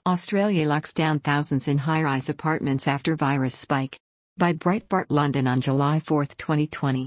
Australia locks down thousands in high-rise apartments after virus spike. By Breitbart London on July 4, 2020.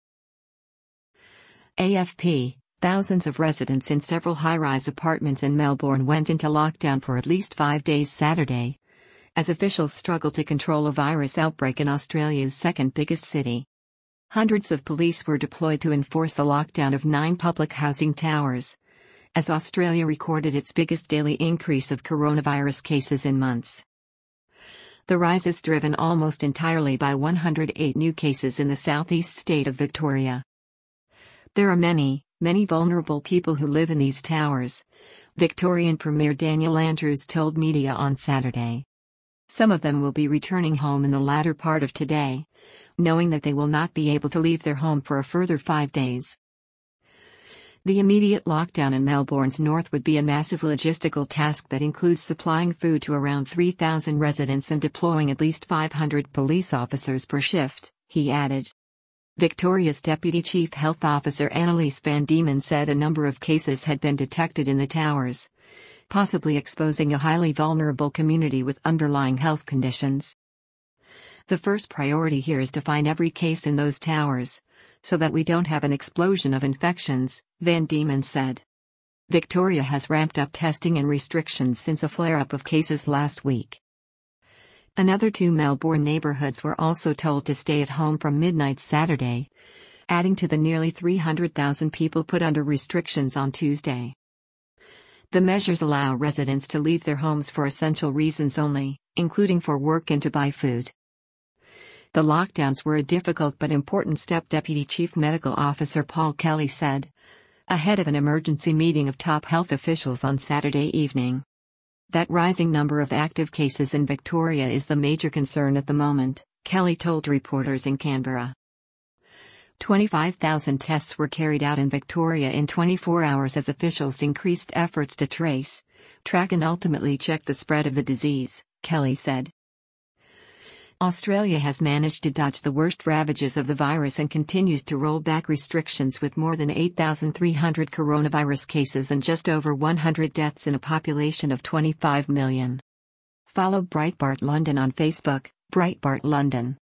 AFP, thousands of residents in several high-rise apartments in Melbourne went into lockdown for at least 5 days Saturday, as officials struggle to control a virus outbreak in Australia's second biggest city. Hundreds of police were deployed to enforce the lockdown of 9 public housing towers, as Australia recorded its biggest daily increase of coronavirus cases in months. The rise is driven almost entirely by 108 new cases in the southeast state of Victoria. There are many vulnerable people who live in these towers, Victorian Premier Daniel Andrews told media on Saturday. Some of them will be returning home in the latter part of today, knowing that they will not be able to leave their home for a further 5 days. The immediate lockdown in Melbourne's north would be a massive logistical task that includes supplying food to around 3,000 residents and deploying at least 500 police officers per shift, he added. Victoria's Deputy Chief Health Officer Annalise Van Diemen said a number of cases had been detected in the towers, possibly exposing a highly vulnerable community with underlying health conditions. The first priority here is to find every case in those towers, so that we don't have an explosion of infections, Van Diemen said. Victoria has ramped up testing and restrictions since a flare-up of cases last week. Another 2 Melbourne neighbourhoods were also told to stay at home from midnight Saturday, adding to the nearly 300,000 people put under restrictions on Tuesday. The measures allow residents to leave their homes for essential reasons only, including for work and to buy food. The lockdowns were a difficult but important step, Deputy Chief Medical Officer Paul Kelly said, ahead of an emergency meeting of top health officials on Saturday evening. That rising number of active cases in Victoria is the major concern at the moment, Kelly told reporters in Canberra. 25,000 tests were carried out in Victoria in 24 hours as officials increased efforts to trace, track and ultimately check the spread of the disease, Kelly said. Australia has managed to dodge the worst ravages of the virus and continues to roll back restrictions with more than 8,300 coronavirus cases and just over 100 deaths in a population of 25 million. Follow Breitbart London on Facebook, Breitbart London.